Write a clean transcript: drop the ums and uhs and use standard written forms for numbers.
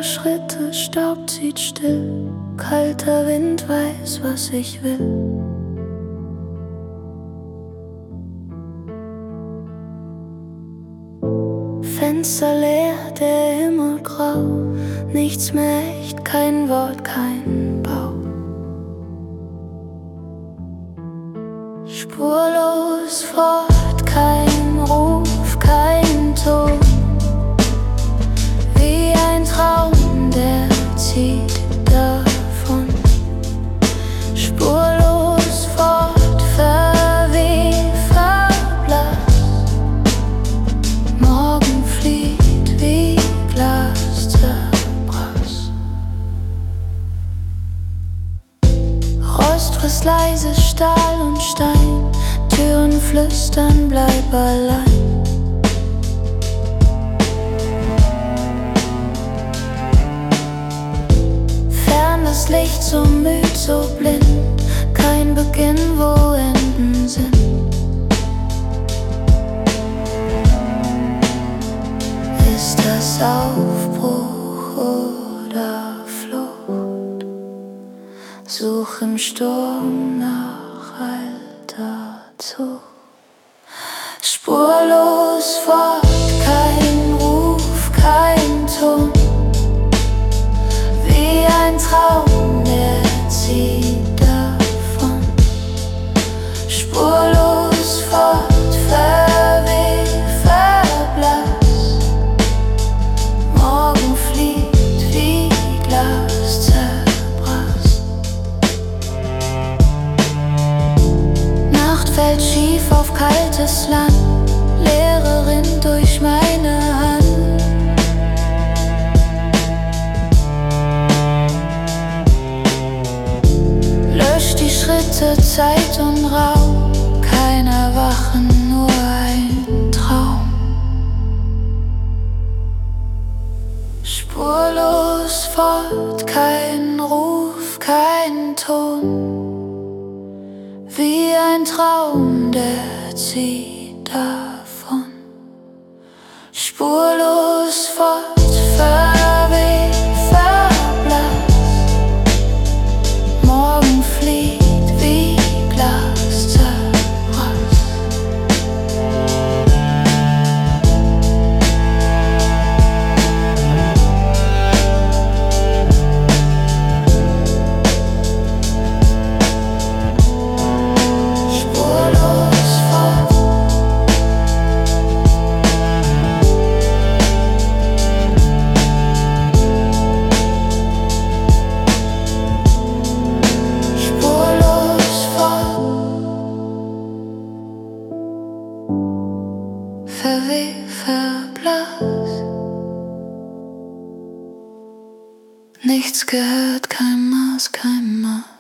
Schritte, Staub zieht still, kalter Wind weiß, was ich will. Fenster leer, der Himmel grau, nichts mehr echt, kein Wort, kein Bau. Spurlos fort, kein Ruf, kein Ton, wie ein Traum, der zieht davon. Spurlos fort, verweht, verblasst, morgen flieht wie Glas zerbrass. Rost frisst leise Stahl und Stein, Türen flüstern, bleib allein. Fern das Licht, so müd, so blind, kein Beginn, wo Enden sind. Ist das Aufbruch oder Flucht? Such im Sturm nach alter Zucht. Spurlos fort, kein Ruf, kein Ton, wie ein Traum, der zieht davon. Spurlos fort, verweht, verblasst, morgen flieht wie Glas zerbrass. Nacht fällt schief auf kaltes Land, Leere rinnt durch meine Hand. Löscht die Schritte, Zeit und Raum, kein Erwachen, nur ein Traum. Spurlos fort, kein Ruf, kein Ton, wie ein Traum, der zieht davon. Spurlos fort, verweht, verblasst, morgen flieht wie Glas zerbrass. Spurlos fort, spurlos fort, verweht, verblasst, nichts gehört, kein Maß, kein Maß.